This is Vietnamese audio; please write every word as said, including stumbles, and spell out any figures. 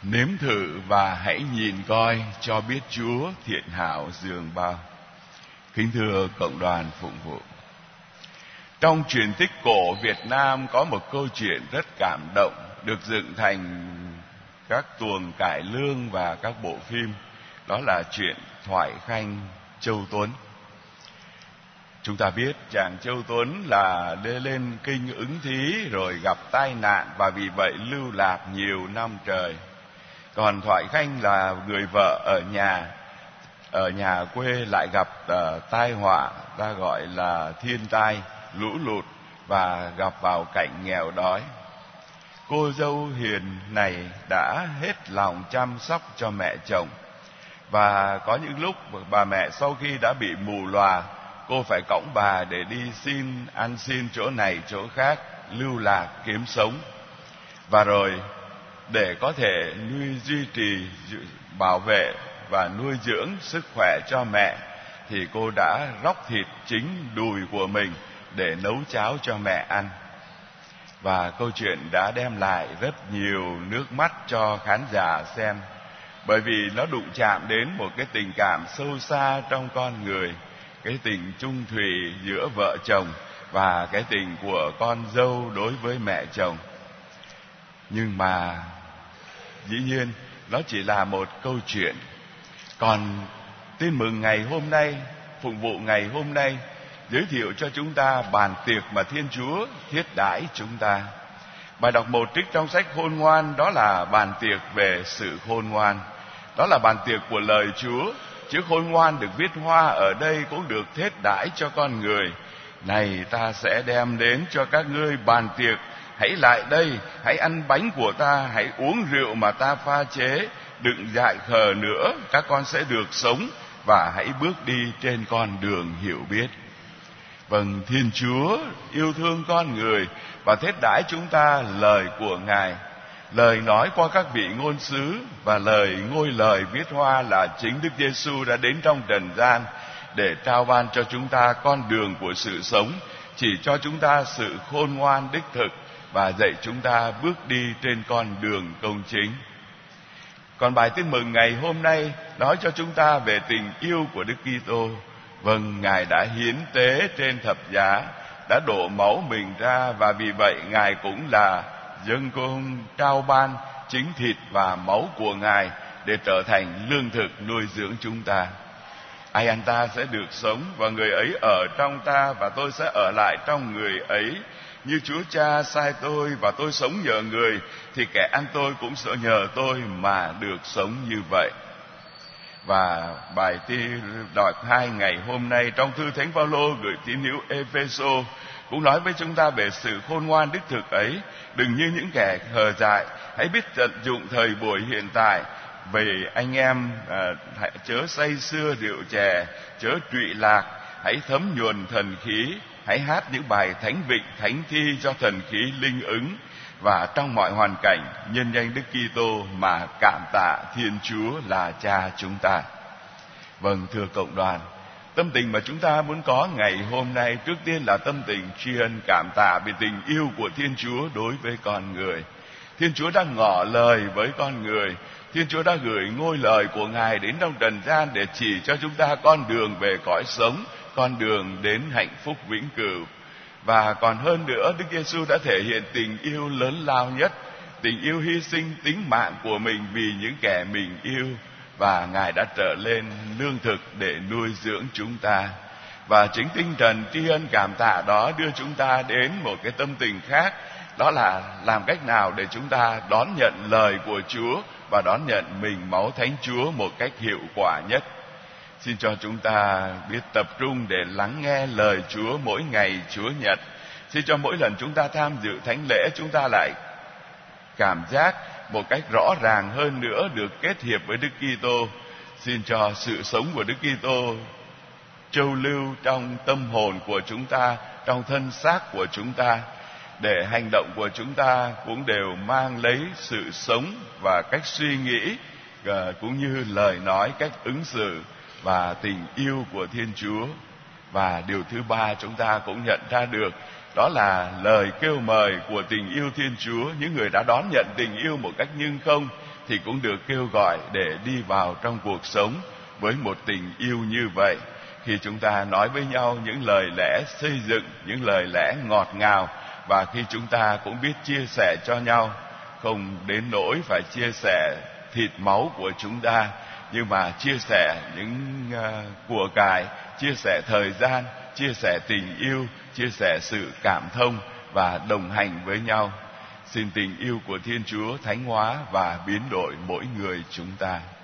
Nếm thử và hãy nhìn coi cho biết Chúa thiện hảo dường bao. Kính thưa cộng đoàn phụng vụ, trong truyền tích cổ Việt Nam có một câu chuyện rất cảm động, được dựng thành các tuồng cải lương và các bộ phim. Đó là chuyện Thoại Khanh Châu Tuấn. Chúng ta biết chàng Châu Tuấn là đi lên kinh ứng thí rồi gặp tai nạn và vì vậy lưu lạc nhiều năm trời. Còn Thoại Khanh là người vợ ở nhà, ở nhà quê lại gặp uh, tai họa, ta gọi là thiên tai, lũ lụt và gặp vào cảnh nghèo đói. Cô dâu hiền này đã hết lòng chăm sóc cho mẹ chồng, và có những lúc bà mẹ sau khi đã bị mù lòa, cô phải cõng bà để đi xin ăn xin chỗ này chỗ khác, lưu lạc kiếm sống. Và rồi để có thể nuôi duy trì, bảo vệ và nuôi dưỡng sức khỏe cho mẹ, thì cô đã róc thịt chính đùi của mình để nấu cháo cho mẹ ăn. Và câu chuyện đã đem lại rất nhiều nước mắt cho khán giả xem, bởi vì nó đụng chạm đến một cái tình cảm sâu xa trong con người, cái tình chung thủy giữa vợ chồng và cái tình của con dâu đối với mẹ chồng. Nhưng mà dĩ nhiên nó chỉ là một câu chuyện. Còn tin mừng ngày hôm nay, phụng vụ ngày hôm nay giới thiệu cho chúng ta bàn tiệc mà Thiên Chúa thiết đãi chúng ta. Bài đọc một trích trong sách Khôn Ngoan, đó là bàn tiệc về sự khôn ngoan. Đó là bàn tiệc của lời Chúa. Chữ khôn ngoan được viết hoa ở đây cũng được thiết đãi cho con người. Này, ta sẽ đem đến cho các ngươi bàn tiệc, hãy lại đây, hãy ăn bánh của ta, hãy uống rượu mà ta pha chế, đừng dại khờ nữa, các con sẽ được sống và hãy bước đi trên con đường hiểu biết. Vâng, Thiên Chúa yêu thương con người và thiết đãi chúng ta lời của Ngài. Lời nói qua các vị ngôn sứ và lời ngôi lời viết hoa là chính Đức Giêsu đã đến trong trần gian để trao ban cho chúng ta con đường của sự sống, chỉ cho chúng ta sự khôn ngoan đích thực và dạy chúng ta bước đi trên con đường công chính. Còn bài tin mừng ngày hôm nay nói cho chúng ta về tình yêu của Đức Kitô. Vâng, Ngài đã hiến tế trên thập giá, đã đổ máu mình ra, và vì vậy Ngài cũng là dâng công trao ban chính thịt và máu của Ngài để trở thành lương thực nuôi dưỡng chúng ta. Ai ăn ta sẽ được sống, và người ấy ở trong ta và tôi sẽ ở lại trong người ấy. Như Chúa Cha sai tôi và tôi sống nhờ người, thì kẻ ăn tôi cũng sẽ nhờ tôi mà được sống như vậy. Và bài tin đọc hai ngày hôm nay trong thư Thánh Phaolô gửi tín hữu Ê-phê-sô cũng nói với chúng ta về sự khôn ngoan đích thực ấy. Đừng như những kẻ hờ dại, hãy biết tận dụng thời buổi hiện tại. Vì anh em à, chớ say sưa rượu chè, chớ trụy lạc, hãy thấm nhuần thần khí, hãy hát những bài thánh vịnh thánh thi cho thần khí linh ứng, và trong mọi hoàn cảnh nhân danh Đức Kitô mà cảm tạ Thiên Chúa là Cha chúng ta. Vâng, thưa cộng đoàn, tâm tình mà chúng ta muốn có ngày hôm nay trước tiên là tâm tình tri ân cảm tạ vì tình yêu của Thiên Chúa đối với con người. Thiên Chúa đã ngỏ lời với con người. Thiên Chúa đã gửi ngôi lời của Ngài đến trong trần gian để chỉ cho chúng ta con đường về cõi sống, con đường đến hạnh phúc vĩnh cửu. Và còn hơn nữa, Đức Giêsu đã thể hiện tình yêu lớn lao nhất, tình yêu hy sinh tính mạng của mình vì những kẻ mình yêu, và Ngài đã trở lên lương thực để nuôi dưỡng chúng ta. Và chính tinh thần tri ân cảm tạ đó đưa chúng ta đến một cái tâm tình khác, đó là làm cách nào để chúng ta đón nhận lời của Chúa và đón nhận mình máu Thánh Chúa một cách hiệu quả nhất. Xin cho chúng ta biết tập trung để lắng nghe lời Chúa mỗi ngày Chúa Nhật. Xin cho mỗi lần chúng ta tham dự thánh lễ, chúng ta lại cảm giác một cách rõ ràng hơn nữa được kết hiệp với Đức Kitô. Xin cho sự sống của Đức Kitô trâu lưu trong tâm hồn của chúng ta, trong thân xác của chúng ta, để hành động của chúng ta cũng đều mang lấy sự sống và cách suy nghĩ, cũng như lời nói, cách ứng xử và tình yêu của Thiên Chúa. Và điều thứ ba chúng ta cũng nhận ra được, đó là lời kêu mời của tình yêu Thiên Chúa. Những người đã đón nhận tình yêu một cách nhưng không thì cũng được kêu gọi để đi vào trong cuộc sống với một tình yêu như vậy. Khi chúng ta nói với nhau những lời lẽ xây dựng, những lời lẽ ngọt ngào, và khi chúng ta cũng biết chia sẻ cho nhau, không đến nỗi phải chia sẻ thịt máu của chúng ta, nhưng mà chia sẻ những uh, của cải, chia sẻ thời gian, chia sẻ tình yêu, chia sẻ sự cảm thông và đồng hành với nhau. Xin tình yêu của Thiên Chúa thánh hóa và biến đổi mỗi người chúng ta.